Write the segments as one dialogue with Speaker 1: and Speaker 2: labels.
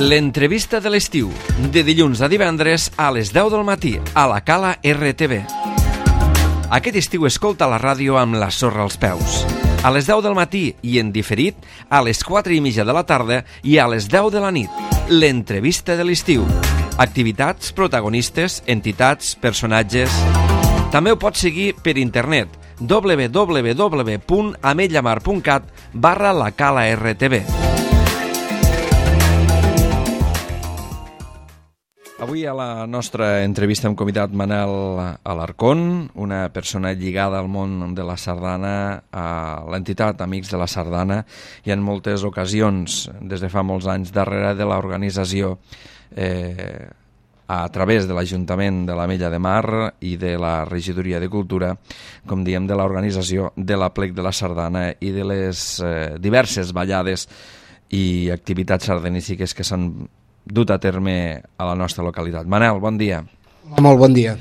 Speaker 1: L'entrevista de l'estiu, de dilluns a divendres a les 10 del matí, a la Cala RTV. Aquest estiu escolta la ràdio amb la sorra als peus. A les 10 del matí i en diferit, a les 4:30 de la tarda i a les 10 de la nit. L'entrevista de l'estiu. Activitats, protagonistes, entitats, personatges... També ho pots seguir per internet www.ametlllamar.cat/la-cala-rtv. Avui a la nostra entrevista hem convidat Manel Alarcón, una persona lligada al món de la sardana, a l'entitat Amics de la Sardana, i en moltes ocasions, des de fa molts anys, darrere de l'organització a través de l'Ajuntament de l'Ametlla de Mar i de la Regidoria de Cultura, com diem, de l'organització de l'Aplec de la Sardana i de les diverses ballades i activitats sardanístiques que s'han dut a terme a la nostra localitat. Manel, bon dia.
Speaker 2: Molt bon dia.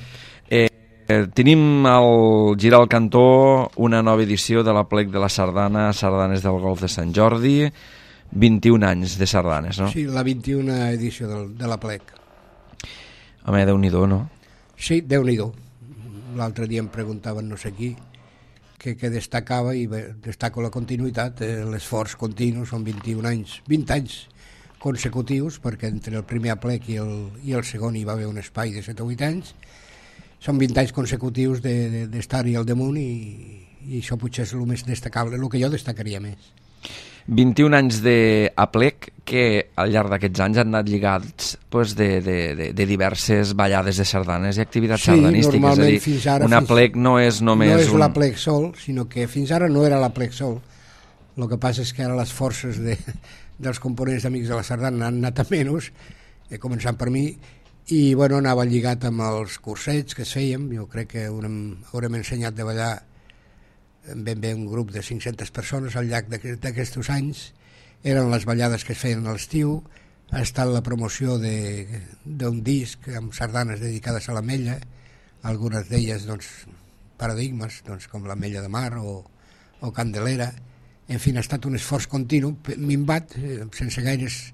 Speaker 1: Tenim al girar al cantó una nova edició de l'Aplec de la Sardana, Sardanes del Golf de Sant Jordi, 21 anys de sardanes, no?
Speaker 2: Sí, la 21a edició de l'Aplec.
Speaker 1: Home, Déu-n'hi-do, no?
Speaker 2: Sí, Déu-n'hi-do. L'altre dia em preguntaven no sé qui què destacava, i bé, destaco la continuïtat, l'esforç continu, són 21 anys, 20 anys consecutius, perquè entre el primer aplec i el segon hi va haver un espai de 7 o 8 anys. Són 20 anys consecutius d'estar-hi al damunt, i això potser és el més destacable, el que jo destacaria més.
Speaker 1: 21 anys d'aplec que al llarg d'aquests anys han anat lligats de diverses ballades de sardanes i activitats sardanístiques.
Speaker 2: Normalment,
Speaker 1: és a dir,
Speaker 2: fins ara...
Speaker 1: un aplec no és només
Speaker 2: no és l'aplec sol, sinó que fins ara no era l'aplec sol. El que passa és que ara les forces dels components d'Amics de la Sardana han anat a menys, començant per mi, i bueno, anava lligat amb els cursets que fèiem. Jo crec que haurem ensenyat de ballar ben bé un grup de 500 persones al llarg d'aquests anys. Eren les ballades que es feien a l'estiu. Ha estat la promoció d'un disc amb sardanes dedicades a l'Ametlla, algunes d'elles paradigmes, com l'Ametlla de Mar o Candelera. En fi, ha estat un esforç continu, minvat, sense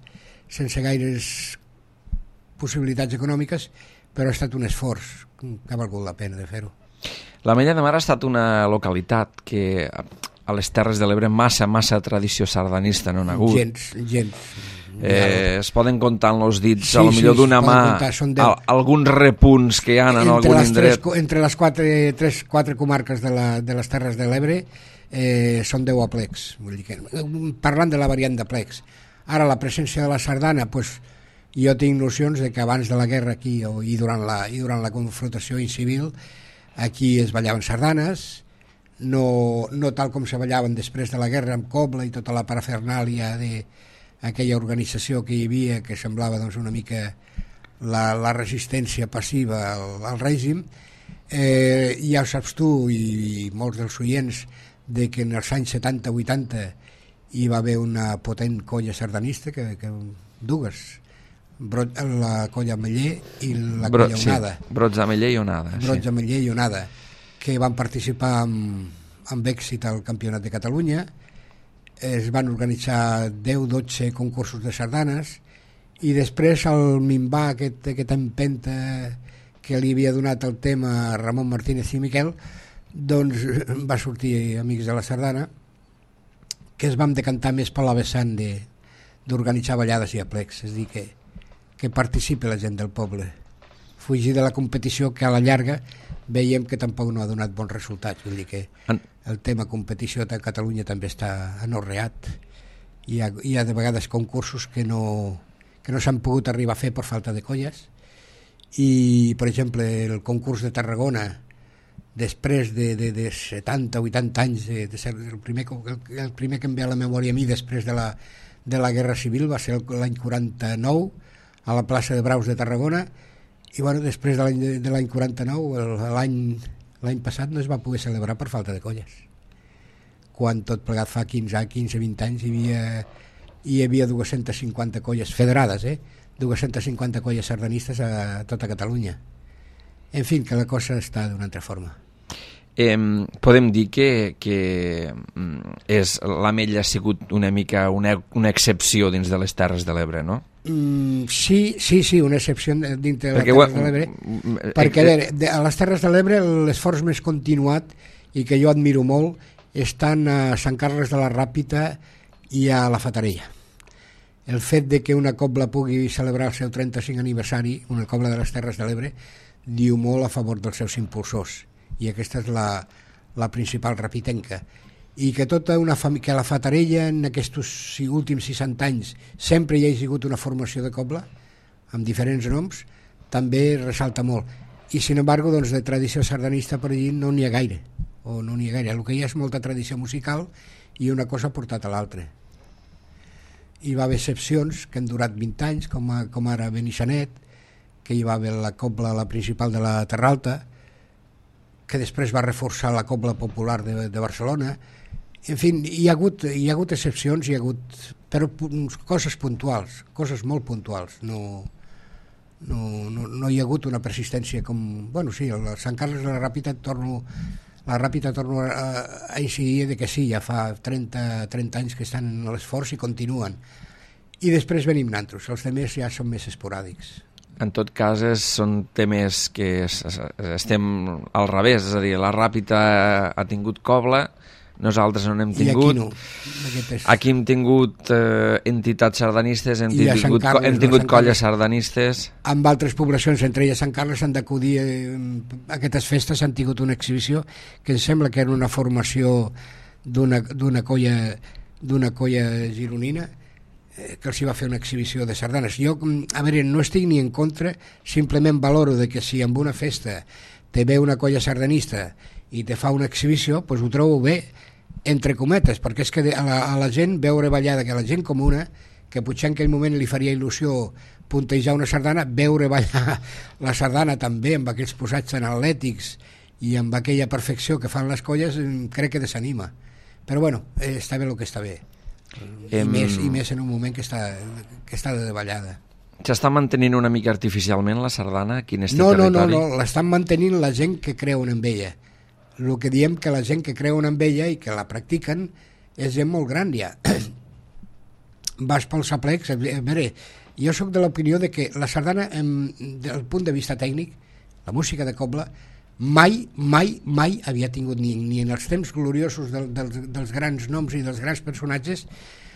Speaker 2: gaires possibilitats econòmiques, però ha estat un esforç que ha valgut la pena de fer-ho.
Speaker 1: L'Ametlla de Mar ha estat una localitat que a les Terres de l'Ebre massa tradició sardanista no n'ha hagut.
Speaker 2: Gens.
Speaker 1: Es poden comptar en els dits, a lo millor d'una mà, alguns repunts que hi ha en algun indret.
Speaker 2: Entre les quatre comarques de les Terres de l'Ebre són 10 aplecs. Parlant de la variant d'aplecs. Ara, la presència de la sardana, jo tinc nocions de que abans de la guerra aquí i durant la confrontació incivil, aquí es ballaven sardanes, no tal com se ballaven després de la guerra amb cobla i tota la parafernàlia d'aquella organització que hi havia, que semblava una mica la resistència passiva al règim. Ja ho saps tu i molts dels oients de que en els anys 70-80 hi va haver una potent colla sardanista, dues, la colla Ameller i la colla Onada.
Speaker 1: Brots Ameller i Onada.
Speaker 2: Brots Ameller i Onada, que van participar amb èxit al Campionat de Catalunya. Es van organitzar 10-12 concursos de sardanes, i després el minvar, aquesta empenta que li havia donat el tema a Ramon Martínez i Miquel, va sortir Amics de la Sardana, que es vam decantar més per la vessant d'organitzar ballades i aplecs, és a dir, que participi la gent del poble, fugir de la competició, que a la llarga veiem que tampoc no ha donat bons resultats. Vull dir que el tema competició a Catalunya també està anorreat. Hi ha de vegades concursos que no s'han pogut arribar a fer per falta de colles, i per exemple el concurs de Tarragona, després de 70 o 80 anys de ser el primer que em ve a la memòria a mi després de la Guerra Civil, va ser l'any 49 a la plaça de Braus de Tarragona, i bueno, després de l'any 49, l'any passat no es va poder celebrar per falta de colles, quan tot plegat fa 15-20 anys hi havia 250 colles federades, 250 colles sardanistes a tota Catalunya. En fi, que la cosa està d'una altra forma.
Speaker 1: Podem dir que l'Ametlla ha sigut una mica una excepció dins de les Terres de l'Ebre, no?
Speaker 2: Sí, una excepció dintre de les Terres de l'Ebre, perquè a les Terres de l'Ebre l'esforç més continuat i que jo admiro molt estan a Sant Carles de la Ràpita i a la Fatarella. El fet de que una cobla pugui celebrar el seu 35 aniversari, una cobla de les Terres de l'Ebre, diu molt a favor dels seus impulsors, i aquesta és la principal rapitenca. I que que la Fatarella en aquests últims 60 anys sempre hi ha sigut una formació de cobla amb diferents noms, també ressalta molt. I sin embargo, doncs, de tradició sardanista per allí no n'hi ha gaire, el que hi ha és molta tradició musical i una cosa ha portat a l'altra. Hi va haver excepcions que han durat 20 anys, com ara Benissanet, que hi va haver la cobla, la principal de la Terra Alta, que després va reforçar la cobla popular de Barcelona. En fi, hi ha hagut excepcions, però coses puntuals, coses molt puntuals. No hi ha hagut una persistència com... Bueno, sí, el Sant Carles de la Ràpita torno a incidir de que sí, ja fa 30 anys que estan en l'esforç i continuen. I després venim nantros, els temes ja són més esporàdics.
Speaker 1: En tot cas, són temes que estem al revés, és a dir, la Ràpita ha tingut cobla, nosaltres no n'hem tingut.
Speaker 2: I aquí no.
Speaker 1: Aquí hem tingut entitats sardanistes, hem tingut colles sardanistes.
Speaker 2: Amb altres poblacions, entre elles Sant Carles, s'han d'acudir a aquestes festes, han tingut una exhibició que em sembla que era una formació d'una colla gironina, que els hi va fer una exhibició de sardanes. Jo, a veure, no estic ni en contra, simplement valoro de que si en una festa te ve una colla sardanista i te fa una exhibició, doncs ho trobo bé, entre cometes, perquè és que a la gent veure ballar, que a la gent comuna, que potser en aquell moment li faria il·lusió puntejar una sardana, veure ballar la sardana també amb aquells posats tan atlètics i amb aquella perfecció que fan les colles, crec que desanima. Però bueno, està bé el que està bé. I més en un moment que està de ballada.
Speaker 1: S'està mantenint una mica artificialment la sardana aquí en este territori?
Speaker 2: No, l'estan mantenint la gent que creuen en ella. El que diem que la gent que creuen en ella i que la practiquen és gent molt gran ja. Vas pels aplecs, a veure, jo sóc de l'opinió de que la sardana, del punt de vista tècnic, la música de cobla, mai havia tingut, ni en els temps gloriosos dels grans noms i dels grans personatges,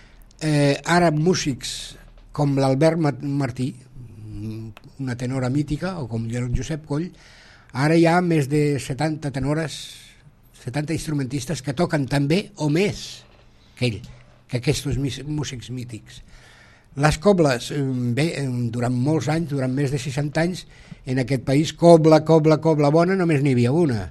Speaker 2: ara músics com l'Albert Martí, una tenora mítica, o com el Josep Coll, ara hi ha més de 70 tenores, 70 instrumentistes que toquen també o més que ell, que aquests músics mítics. Les cobles, bé, durant molts anys, durant més de 60 anys, en aquest país, cobla bona, només n'hi havia una.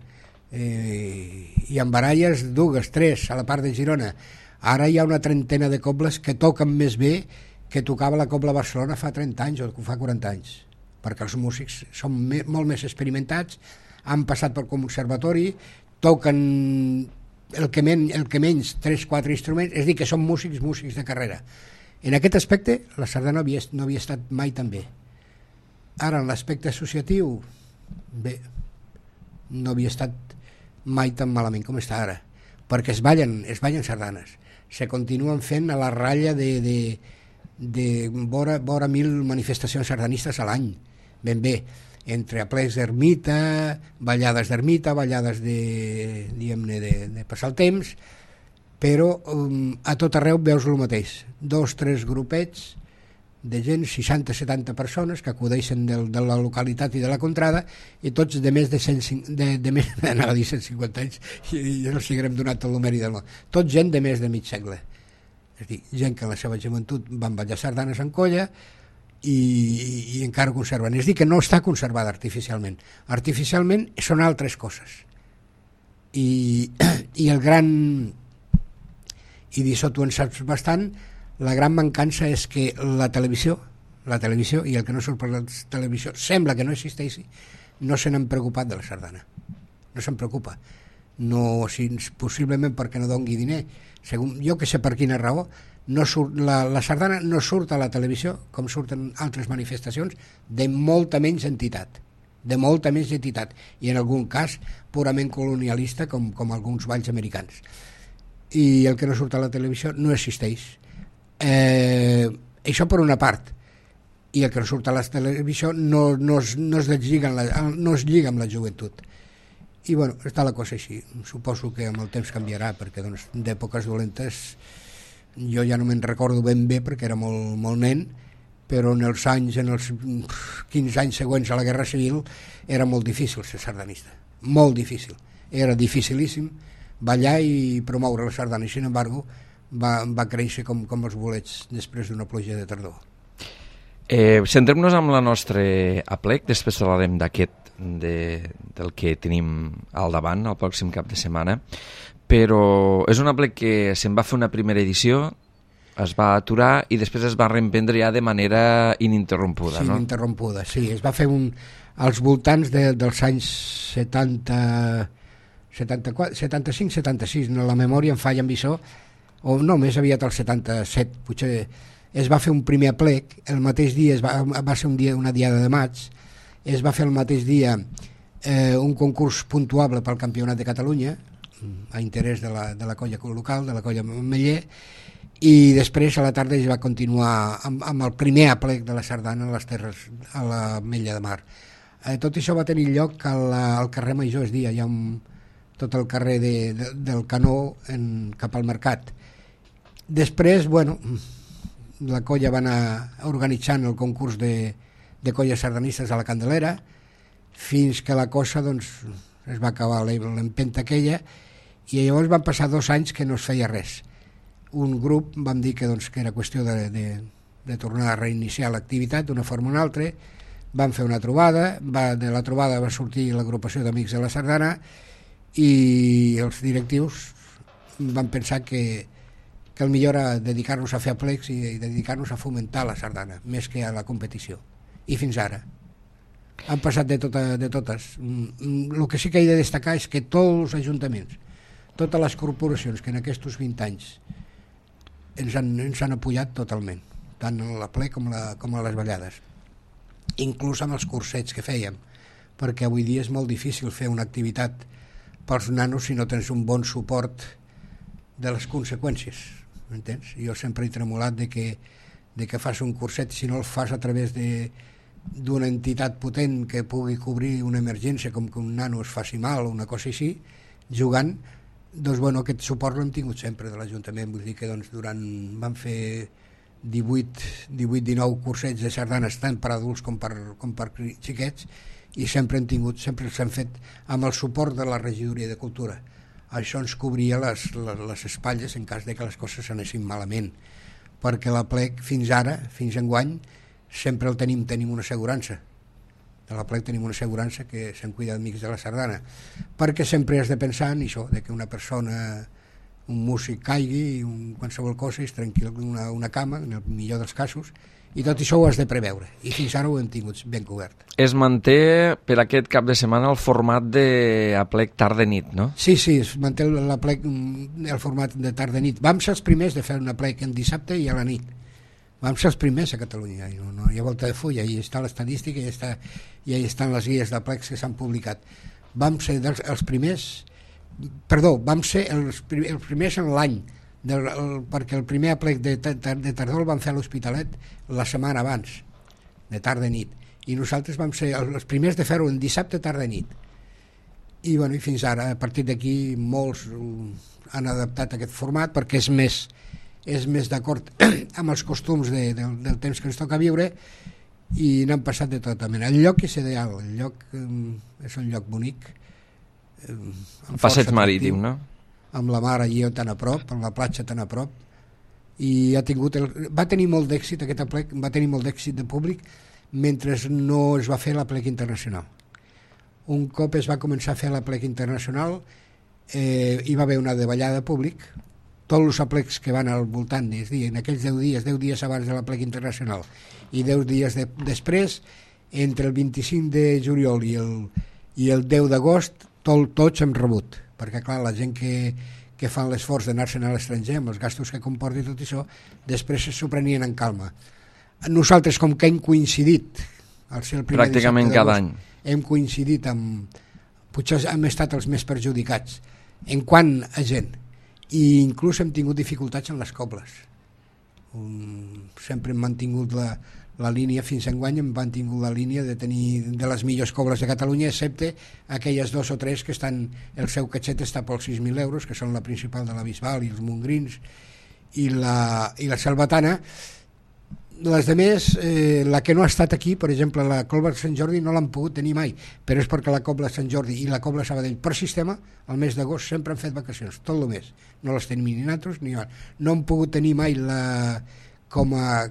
Speaker 2: I en baralles, 2, 3, a la part de Girona. Ara hi ha una trentena de cobles que toquen més bé que tocava la cobla a Barcelona fa 30 anys o fa 40 anys, perquè els músics són molt més experimentats, han passat pel conservatori, toquen el que menys 3-4 instruments, és a dir, que són músics de carrera. En aquest aspecte, la sardana no havia estat mai tan bé. Ara, en l'aspecte associatiu, bé, no havia estat mai tan malament com està ara, perquè es ballen sardanes, se continuen fent a la ratlla de vora 1.000 manifestacions sardanistes a l'any, ben bé, entre aplecs d'ermita, ballades d'ermita, ballades de passar el temps, però a tot arreu veus el mateix, 2-3 grupets de gent, 60-70 persones que acudeixen de la localitat i de la contrada, i tots de més de 150 anys, i no si haguem donat tot el mèrit del món, tots gent de més de mig segle, és a dir, gent que en la seva joventut van ballar sardanes en colla i encara ho conserven. És a dir, que no està conservada artificialment. Artificialment són altres coses. I el gran... I d'això tu en saps bastant, la gran mancança és que la televisió i el que no surt per la televisió sembla que no existeixi, no se n'han preocupat de la sardana. No se'n preocupa. No, possiblement perquè no doni diner. Jo que sé per quina raó, la sardana no surt a la televisió com surten altres manifestacions de molta menys entitat, i en algun cas purament colonialista com alguns balls americans. I el que no surt a la televisió no existeix. Això per una part. i el que surt a la televisió no es lliga amb la joventut. I bueno, està la cosa així. Suposo que amb el temps canviarà, perquè doncs, d'èpoques dolentes jo ja no me'n recordo ben bé perquè era molt nen, però en els 15 anys següents a la Guerra Civil era molt difícil ser sardanista, molt difícil, era dificilíssim ballar i promoure la sardana, i sin embargo va créixer com els bolets després d'una pluja de tardor.
Speaker 1: Centrem-nos amb la nostra aplec, després parlarem del que tenim al davant el pròxim cap de setmana, però és un aplec que se'n va fer una primera edició, es va aturar i després es va reemprendre ja de manera ininterrompuda,
Speaker 2: sí,
Speaker 1: no?
Speaker 2: Ininterrompuda, sí. Es va fer als voltants dels anys 75-76, no, la memòria em falla amb això, o no, més aviat el 77, potser es va fer un primer aplec, el mateix dia va ser una diada de maig, es va fer el mateix dia un concurs puntuable pel Campionat de Catalunya, a interès de la colla local, de la colla Meller, i després a la tarda es va continuar amb el primer aplec de la sardana a les terres, a la Mella de Mar. Tot això va tenir lloc al carrer Major, és dir, allà tot el carrer del Canó cap al mercat. Després, bueno, la colla va anar organitzant el concurs de colles sardanistes a la Candelera, fins que la cosa doncs, es va acabar l'empenta aquella, i llavors van passar 2 anys que no es feia res. Un grup vam dir que era qüestió de tornar a reiniciar l'activitat d'una forma o una altra, van fer una trobada, de la trobada va sortir l'agrupació d'Amics de la Sardana i els directius van pensar que el millor era dedicar-nos a fer aplecs i dedicar-nos a fomentar la sardana, més que a la competició. I fins ara. Han passat de totes. El que sí que he de destacar és que tots els ajuntaments, totes les corporacions que en aquests 20 anys ens han apoyat totalment, tant a l'aplec com a les ballades. Inclús amb els cursets que fèiem, perquè avui dia és molt difícil fer una activitat pels nanos si no tens un bon suport de les conseqüències, m'entens? Jo sempre he tremolat de que fas un curset, si no el fas a través d'una entitat potent que pugui cobrir una emergència, com que un nano es faci mal o una cosa així, jugant, doncs bueno, aquest suport l'hem tingut sempre de l'Ajuntament. Vull dir que van fer 18-19 cursets de sardanes tant per adults com per xiquets, i sempre s'han fet amb el suport de la regidoria de Cultura. Això ens cobria les espatlles en cas de que les coses anessin malament, perquè l'aplec fins ara, fins enguany, sempre el tenim una assegurança. De l'aplec tenim una assegurança que se'n cuida d'Amics de la Sardana, perquè sempre has de pensar en això, de que una persona, un músic caigui, qualsevol cosa, és tranquil, una cama, en el millor dels casos, i tot això ho has de preveure, i fins ara ho hem tingut ben cobert.
Speaker 1: Es manté per aquest cap de setmana el format d'aplec tarda-nit, no?
Speaker 2: Sí, es manté l'aplec, el format de tarda-nit. Vam ser els primers de fer un aplec en dissabte i a la nit. Vam ser els primers a Catalunya, no hi ha volta de fulla, ahí està l'estadística i ahí estan les guies d'aplecs que s'han publicat. Vam ser els primers, vam ser els primers en l'any, perquè el primer aplec de tardor el vam fer a l'Hospitalet la setmana abans, de tarda-nit, i nosaltres vam ser els primers de fer-ho en dissabte tarda-nit. I fins ara, a partir d'aquí, molts han adaptat aquest format perquè és més d'acord amb els costums del temps que ens toca viure, i n'han passat de tota mena. El lloc és ideal, el lloc és un lloc bonic,
Speaker 1: passeig marítim, no?
Speaker 2: Amb la mar allí tan a prop, amb la platja tan a prop, i va tenir molt d'èxit aquest aplec, va tenir molt d'èxit de públic mentre no es va fer l'aplec internacional. Un cop es va començar a fer l'aplec internacional, hi va haver una davallada de públic. Tots els aplecs que van al voltant, és dir, en aquells 10 dies abans de l'aplec internacional i 10 dies després, entre el 25 de juliol i el 10 d'agost, tots hem rebut, perquè clar, la gent que fan l'esforç d'anar-se'n a l'estranger amb els gastos que comporta i tot això, després s'ho prenien en calma. Nosaltres, com que hem coincidit al ser el primer
Speaker 1: pràcticament cada any,
Speaker 2: hem coincidit potser hem estat els més perjudicats en quant a gent, i inclús hem tingut dificultats en les cobles. Sempre hem mantingut la línia fins enguany hem mantingut la línia de tenir de les millors cobles de Catalunya, excepte aquelles 2 o 3 que estan, el seu catxet està pels 6.000 euros, que són la principal de la Bisbal i els Montgrins i la Selvatana. Les demés, la que no ha estat aquí, per exemple, la Cobla de Sant Jordi no l'han pogut tenir mai, però és perquè la Cobla de Sant Jordi i la Cobla de Sabadell per sistema, al mes d'agost sempre han fet vacacions, tot el mes. No les tenim ni nosaltres ni ara. No han pogut tenir mai com a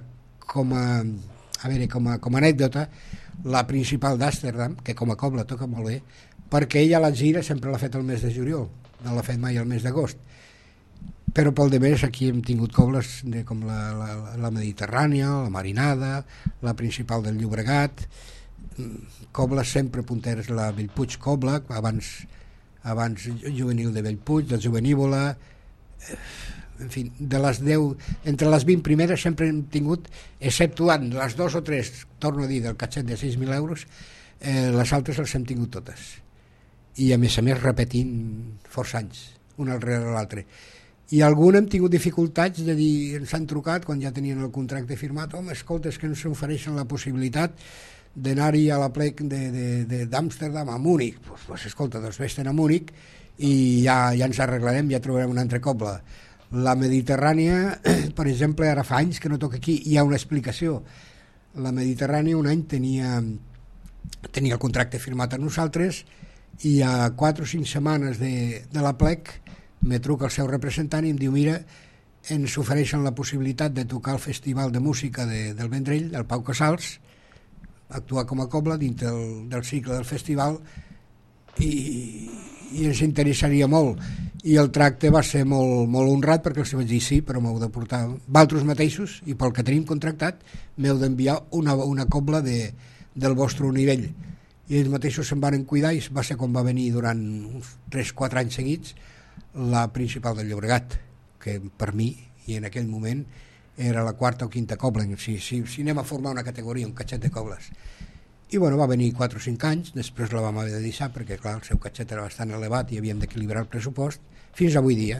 Speaker 2: anècdota la principal d'Amsterdam, que com a Cobla toca molt bé, perquè ella la gira sempre l'ha fet el mes de juliol, no l'ha fet mai el mes d'agost. Però pel demés aquí hem tingut cobles com la Mediterrània, la Marinada, la principal del Llobregat, cobles sempre punteres, la Bellpuig Cobla, abans juvenil de Bellpuig, del Juvenívola, en fi, de les 10, entre les 20 primeres sempre hem tingut, exceptuant les 2 o 3, torno a dir, del catxet de 6.000 euros, les altres les hem tingut totes. I a més repetint força anys, un al darrere l'altre. I algun hem tingut dificultats de dir, ens han trucat quan ja tenien el contracte firmat, home, escolta, és que ens ofereixen la possibilitat d'anar-hi a la plec d'Amsterdam a Múnich. Pues escolta, doncs vés-te'n a Múnich i ja ens arreglarem, ja trobarem una altra cobla. La Mediterrània, per exemple, ara fa anys que no toca aquí, hi ha una explicació. La Mediterrània un any tenia el contracte firmat a nosaltres i a 4 o 5 setmanes de la plec me truca el seu representant i em diu, mira, ens ofereixen la possibilitat de tocar al Festival de Música del Vendrell, del Pau Casals, actuar com a cobla dintre del cicle del festival i ens interessaria molt. I el tracte va ser molt, molt honrat perquè els vaig dir sí, però m'heu de portar vosaltres mateixos i pel que tenim contractat m'heu d'enviar una cobla del vostre nivell. I ells mateixos se'n van cuidar i va ser quan va venir durant uns 3-4 anys seguits la principal del Llobregat, que per mi, i en aquell moment, era la 4ª o 5ª cobla, si anem a formar una categoria, un catxet de cobles. I bueno, va venir 4 o 5 anys, després la vam haver de deixar, perquè clar, el seu catxet era bastant elevat i havíem d'equilibrar el pressupost, fins avui dia.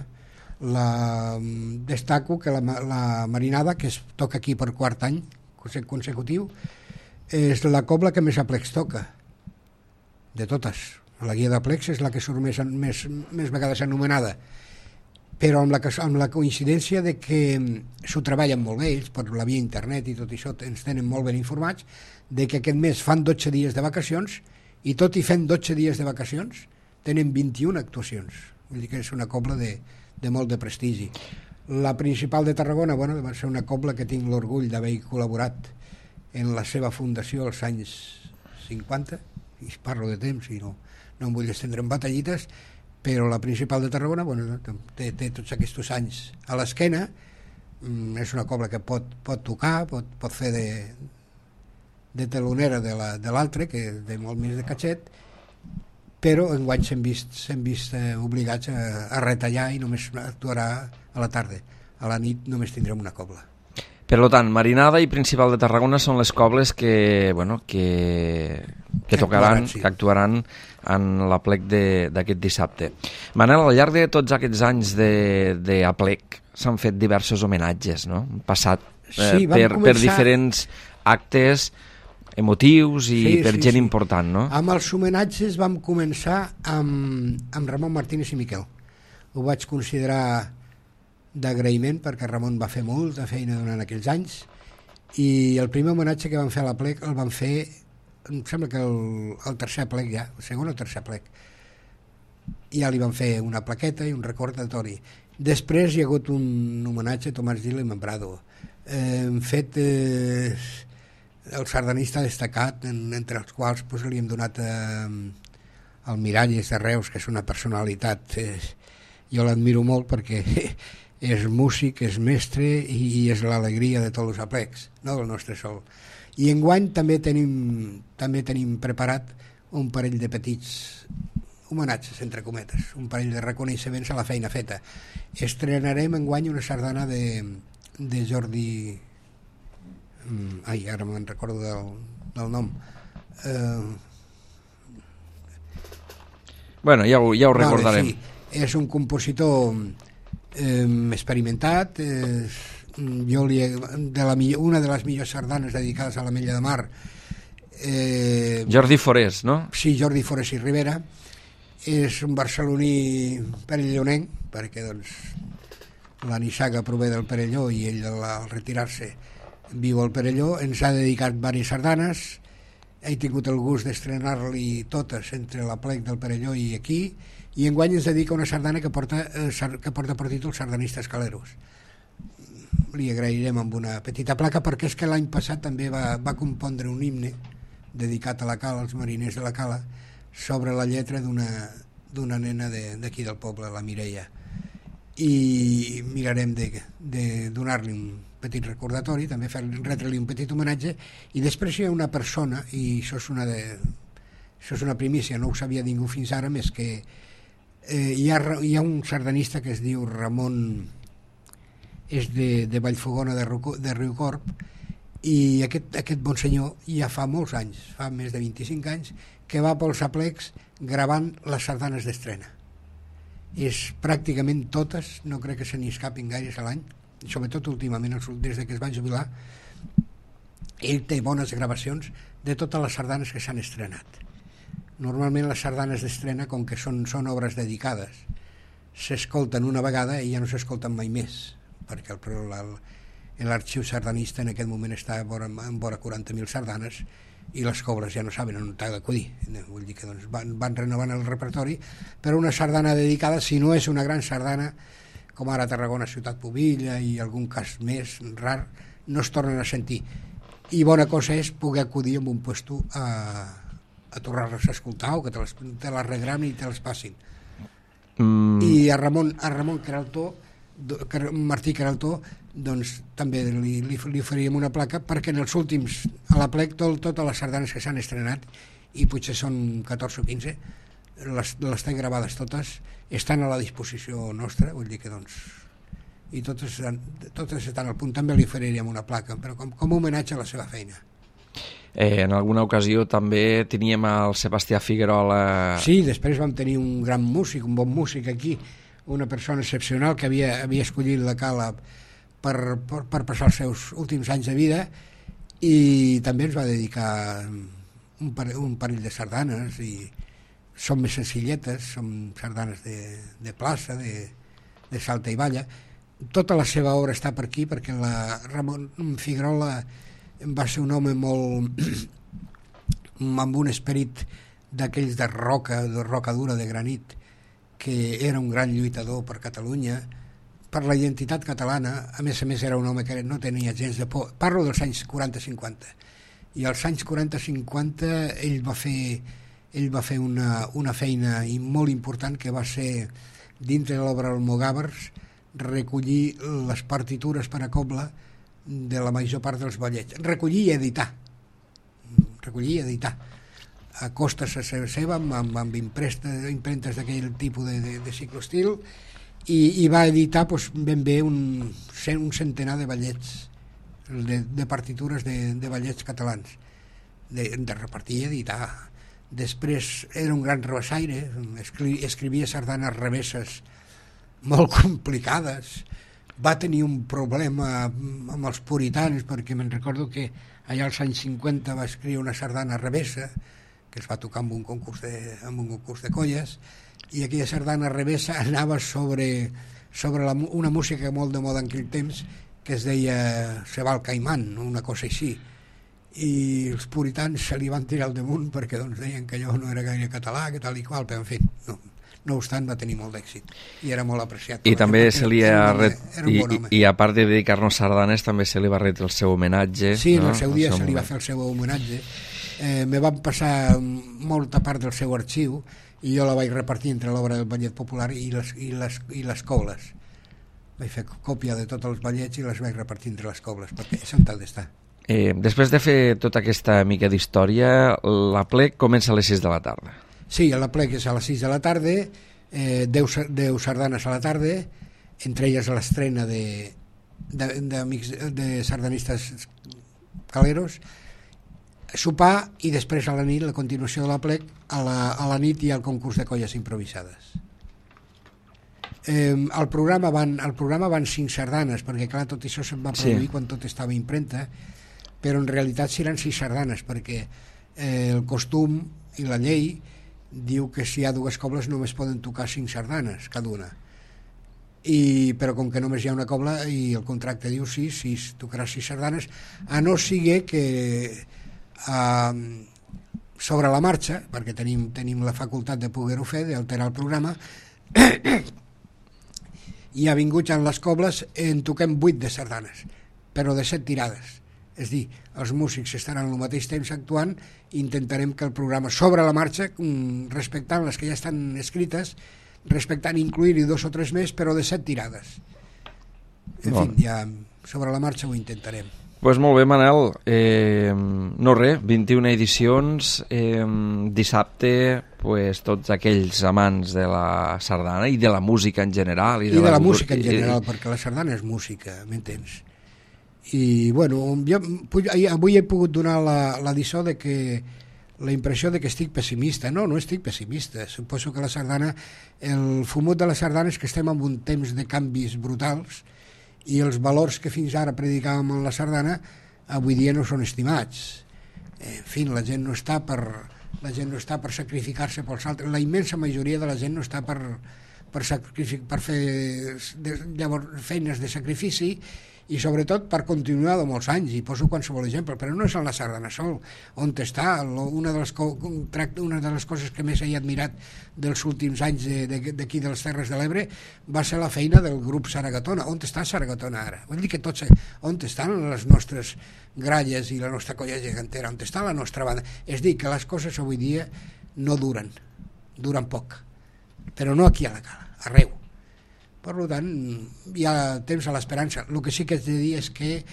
Speaker 2: Destaco que la Marinada, que es toca aquí per 4th any consecutiu, és la cobla que més aplecs toca, de totes. La guia de plecs és la que surt més vegades anomenada, però amb la coincidència de que s'ho treballen molt bé ells per la via internet i tot això ens tenen molt ben informats de que aquest mes fan 12 dies de vacacions i tot i fent 12 dies de vacacions tenen 21 actuacions, vull dir que és una cobla de molt de prestigi. La principal de Tarragona, bueno, va ser una cobla que tinc l'orgull d'haver col·laborat en la seva fundació als anys 50, i parlo de temps i no em vull estendre en batallites, però la principal de Tarragona, bueno, té tots aquests anys a l'esquena, és una cobla que pot tocar, pot fer de telonera de l'altre, que té molt més de catxet, però enguany s'hem vist obligats a retallar i només actuarà a la tarda. A la nit només tindrem una cobla.
Speaker 1: Per tant, Marinada i Principal de Tarragona són les cobles que tocaran, sí, que actuaran en l'aplec d'aquest dissabte. Manel, al llarg de tots aquests anys d'aplec s'han fet diversos homenatges, no? Passat per diferents actes emotius i per gent important, no?
Speaker 2: Amb els homenatges vam començar amb Ramon Martínez i Miquel. Ho vaig considerar d'agraïment perquè Ramon va fer molta feina durant aquells anys i el primer homenatge que van fer a la plec el van fer, em sembla que el tercer plec ja, el segon o tercer plec, ja li van fer una plaqueta i un recordatori. Després hi ha hagut un homenatge a Tomàs Gil i Membrado. Hem fet el sardanista destacat, entre els quals li hem donat al Miralles de Reus, que és una personalitat, jo l'admiro molt perquè és músic, és mestre i és l'alegria de tots els aplecs, no del nostre sol. I enguany també tenim preparat un parell de petits homenatges, entre cometes, un parell de reconeixements a la feina feta. Estrenarem enguany una sardana de Jordi... ara me'n recordo del nom.
Speaker 1: Bueno, ja ho recordarem.
Speaker 2: Sí, és un compositor experimentat, una de les millors sardanes dedicades a l'Ametlla de Mar.
Speaker 1: Jordi Forés, no?
Speaker 2: Sí, Jordi Forés i Rivera. És un barceloní perellonenc, perquè doncs, la nissaga prové del Perelló i ell al retirar-se viu al Perelló. Ens ha dedicat diverses sardanes. He tingut el gust d'estrenar-li totes entre la plec del Perelló i aquí, i enguany ens dedica una sardana que porta per títol Sardanistes Caleros. Li agrairem amb una petita placa, perquè és que l'any passat també va compondre un himne dedicat a la cala, als mariners de la cala, sobre la lletra d'una nena d'aquí del poble, la Mireia. I mirarem de donar-li un petit recordatori, també retre-li un petit homenatge, i després hi ha una persona, i això és una primícia, no ho sabia ningú fins ara, més que hi ha un sardanista que es diu Ramon, és de Vallfogona de Riucorb, i aquest bon senyor ja fa molts anys, fa més de 25 anys, que va pels aplecs gravant les sardanes d'estrena. És pràcticament totes, no crec que se n'hi escapin gaires a l'any, sobretot últimament, des que es va jubilar. Ell té bones gravacions de totes les sardanes que s'han estrenat. Normalment les sardanes d'estrena, com que són obres dedicades, s'escolten una vegada i ja no s'escolten mai més, perquè l'arxiu sardanista en aquest moment està en vora 40.000 sardanes, i les cobles ja no saben on t'ha d'acudir. Vull dir que doncs, van renovant el repertori, però una sardana dedicada, si no és una gran sardana, com ara Tarragona, Ciutat Pubilla i algun cas més rar, no es tornen a sentir. I bona cosa és poder acudir amb un puesto a tornar-les a escoltar, o que te les regramin i te les passin. I a Ramon Queraltó, Martí Queraltó, doncs també li faríem una placa, perquè en els últims, a la plec, totes les sardanes que s'han estrenat, i potser són 14 o 15, les té gravades totes, estan a la disposició nostra, vull dir que doncs, i totes estan al punt. També li faríem una placa, però com a homenatge a la seva feina.
Speaker 1: En alguna ocasió també teníem el Sebastià Figuerola.
Speaker 2: Sí, després vam tenir un gran músic, un bon músic aquí, una persona excepcional que havia escollit la cala per passar els seus últims anys de vida, i també ens va dedicar un parell de sardanes, i són més senzilletes, són sardanes de plaça, de salta i balla. Tota la seva obra està per aquí, perquè Ramon Figuerola va ser un home molt amb un esperit d'aquells de roca dura, de granit, que era un gran lluitador per Catalunya, per la identitat catalana. A més era un home que no tenia gens de por. Parlo dels anys 40-50, i als anys 40-50 ell va fer una feina molt important, que va ser, dintre de l'obra Almogàvers, recollir les partitures per a cobla de la major part dels ballets, recollir i editar a costes seva, amb impremtes d'aquell tipus de cicloestil, i va editar ben bé un centenar de ballets, de partitures de ballets catalans, de repartir i editar. Després era un gran revessaire, escrivia sardanes revesses molt complicades. Va tenir un problema amb els puritans, perquè me'n recordo que allà als anys 50 va escriure una sardana revessa, que es va tocar amb un concurs de colles, i aquella sardana revessa anava sobre una música molt de moda en aquell temps, que es deia Se va el Caimán, una cosa així, i els puritans se li van tirar al damunt, perquè doncs deien que allò no era gaire català, que tal i qual, però en fi, no obstant va tenir molt d'èxit i era molt apreciat.
Speaker 1: I també i a part de dedicar-nos sardanes, també se li va retre el seu homenatge.
Speaker 2: Sí, en el seu dia se li va fer el seu homenatge. Me van passar molta part del seu arxiu, i jo la vaig repartir entre l'obra del ballet popular i les cobles. Vaig fer còpia de tots els ballets i les vaig repartir entre les cobles, perquè són tal d'estar.
Speaker 1: Després de fer tota aquesta mica d'història, la plec comença a les 6 de la tarda.
Speaker 2: Sí, la plec és a les 6 de la tarda, 10 sardanes a la tarda, entre elles l'estrena de sardanistes caleros, sopar, i després a la nit, la continuació de la plec, a la nit hi ha el concurs de colles improvisades. Al programa van 5 sardanes, perquè clar, tot això se'n va produir quan tot estava impremta, però en realitat seran 6 sardanes, perquè el costum i la llei diu que si hi ha 2 cobles només poden tocar 5 sardanes cada una, però com que només hi ha una cobla i el contracte diu 6 tocaràs 6 sardanes, a no sigui que sobre la marxa, perquè tenim la facultat de poder-ho fer, d'alterar el programa, i ha vingut ja en les cobles, en toquem 8 de sardanes, però de 7 tirades. És dir, els músics estaran al mateix temps actuant i intentarem que el programa sobre la marxa, respectant les que ja estan escrites, respectant incluir-hi 2 o 3 més, però de 7 tirades. En fi, ja sobre la marxa ho intentarem.
Speaker 1: Pues molt bé, Manel. No res, 21 edicions, dissabte, pues, tots aquells amants de la sardana i de la música en general.
Speaker 2: I de la música en general, perquè la sardana és música, m'entens? I, bueno, jo avui he pogut donar la lliçó de que la impressió de que estic pessimista. No estic pessimista. Suposo que la sardana, el fumut de la sardana és que estem en un temps de canvis brutals i els valors que fins ara predicàvem en la sardana avui dia no són estimats. En fi, la gent no està per sacrificar-se pels altres. La immensa majoria de la gent no està per fer llavors feines de sacrifici i sobretot per continuar de molts anys, i poso qualsevol exemple, però no és en la sardana sol. On està? Una de les coses que més he admirat dels últims anys d'aquí de les Terres de l'Ebre va ser la feina del grup Saragatona. On està Saragatona ara? Vull dir que tots, on estan les nostres gralles i la nostra colla gegantera? On està la nostra banda? És dir, que les coses avui dia no duren poc, però no aquí a la Cala, arreu. Per tant, hi ha temps a l'esperança. El que sí que haig de dir és que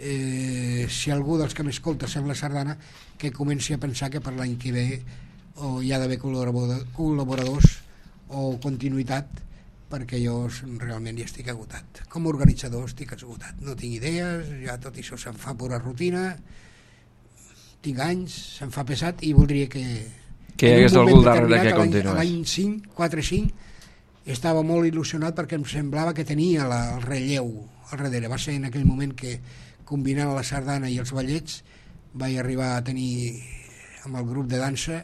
Speaker 2: si algú dels que m'escolta sent la sardana, que comenci a pensar que per l'any que ve hi ha d'haver col·laboradors o continuïtat, perquè jo realment ja estic agotat. Com a organitzador estic esgotat. No tinc idees, ja tot això se'm fa pura rutina, tinc anys, se'm fa pesat i voldria que
Speaker 1: hi hagués algú darrere que continués.
Speaker 2: L'any 4-5, estava molt il·lusionat perquè em semblava que tenia el relleu al darrere. Va ser en aquell moment que, combinant la sardana i els ballets, vaig arribar a tenir amb el grup de dansa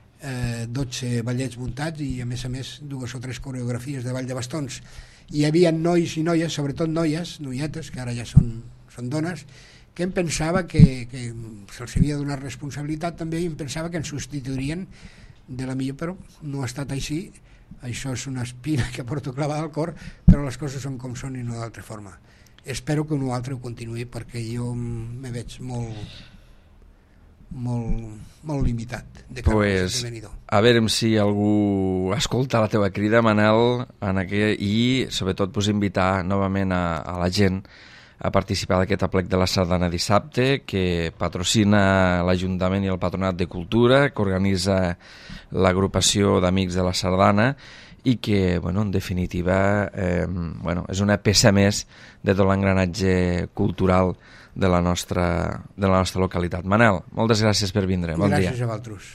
Speaker 2: 12 ballets muntats i a més 2 o 3 coreografies de ball de bastons. Hi havia nois i noies, sobretot noietes, que ara ja són dones, que em pensava que se'ls havia donat responsabilitat també, i em pensava que ens substituirien de la millor, però no ha estat així. Això és una espina que porto clavada al cor, però les coses són com són i no d'altra forma. Espero que un altre ho continuï, perquè jo me veig molt limitat de
Speaker 1: pues, a veure si algú escolta la teva crida, Manel, i sobretot invitar novament a la gent a participar d'aquest aplec de la sardana dissabte, que patrocina l'Ajuntament i el Patronat de Cultura, que organitza l'agrupació d'Amics de la Sardana i que, en definitiva, és una peça més de tot l'engranatge cultural de la nostra localitat. Manel, moltes gràcies per vindre. Bon dia.
Speaker 2: Gràcies a vosaltres.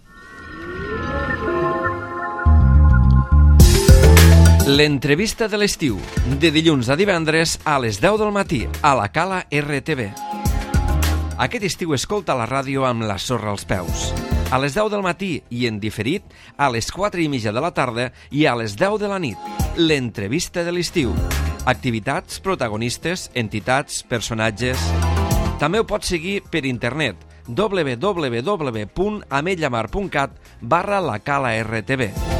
Speaker 1: L'entrevista de l'estiu, de dilluns a divendres a les 10 del matí, a la Cala RTV. Aquest estiu escolta la ràdio amb la sorra als peus. A les 10 del matí i en diferit a les 4:30 de la tarda i a les 10 de la nit. L'entrevista de l'estiu. Activitats, protagonistes, entitats, personatges... També ho pots seguir per internet www.ametlllamar.cat/la Cala RTV.